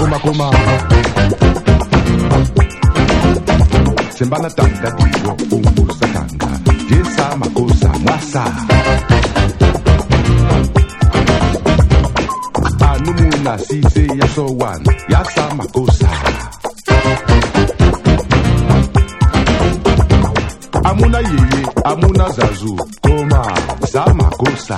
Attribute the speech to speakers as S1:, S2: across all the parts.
S1: kuma Sembana tanga digo umbusa tanga Jesa makosa mwasa Anumuna sise yasowan Yasa makosa Amuna yeye, amuna zazu Koma, sa makosa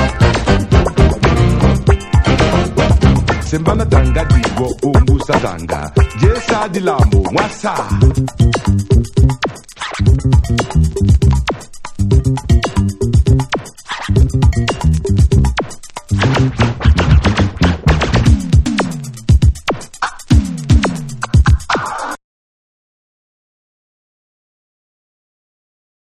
S1: Sembana tanga digo umbusa tanga Jesa dilambo mwasa